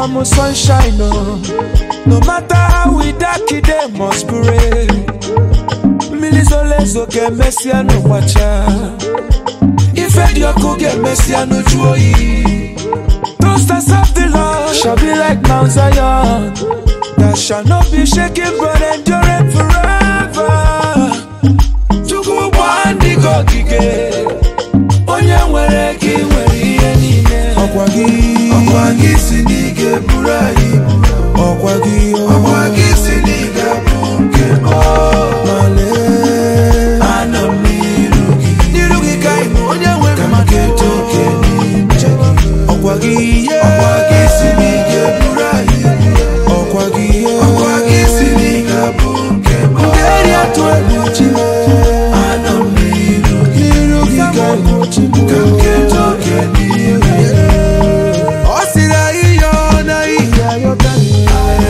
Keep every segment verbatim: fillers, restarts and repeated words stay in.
from sunshine, no. No matter how we dark it, they must pray. Milizolezo get messy and no watcha. If Edioko get messy and no joy. Toasters of the Lord shall be like Mount Zion, that shall not be shaken but endure forever. To go one digo gige, onye nwere gi nwere ihe niile. Okwagi, okwagi sinige burai, okwagi, okwagi siniga bukemo. Male, anam nirugi, nirugi kai onye nwere maketo keni mchagi. Okwagi, okwagi sinige burai, okwagi, okwagi siniga bukemo. Ngeri atwe buchime, anam nirugi, nirugi kai buchime. Kaketo keni osira iyo na iya yotani.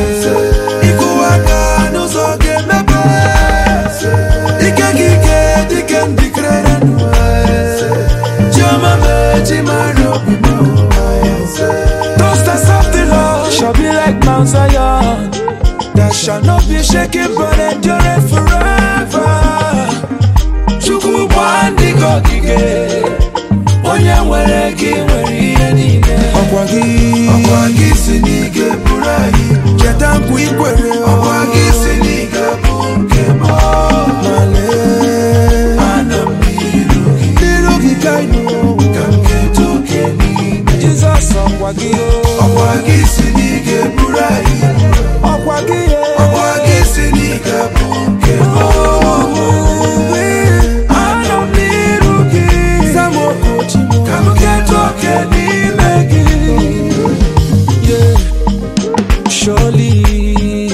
Ikuwaka nuzoge mebe, ike kike dike ndikrere nuwe. Jama meji marobi mo. Toasters of the Lord shall be like Mount Zion, that shall not be shaken but endure forever. Chukwu bwandi gogige, onye nwere gi nwere ihe niile. Okwagi, okwagi sinige burai, cheta nkwu ikwere. Okwagi siniga bukemo. Male, anam nirugi, nirugi kaino, kamketo keni. Jesus okwagi o, okwagi sinige burai, okwagi e, okwagi siniga bukemo. Anam nirugi, samoko chimo, kamketo keni megi. Yeah, surely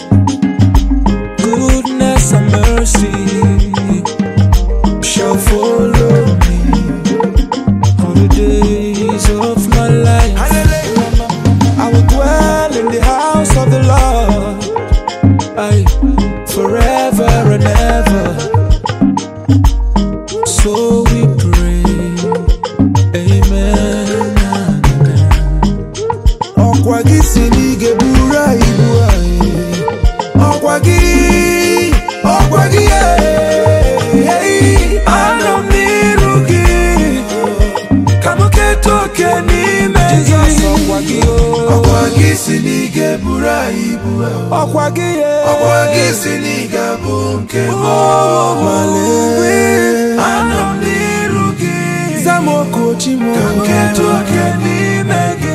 goodness and mercy shall follow me all the days of my life. I will dwell in the house of the Lord, I forever and ever. So we pray, amen. Okwagi sinige burai burai, okwagi, okwagi eh, anam nirugi, kamuketo keni megi. Jesus okwagi o, okwagi sinige burai burai, okwagi eh, okwagi siniga bukemo. Male, anam nirugi, zamoko chimo, kamuketo keni megi.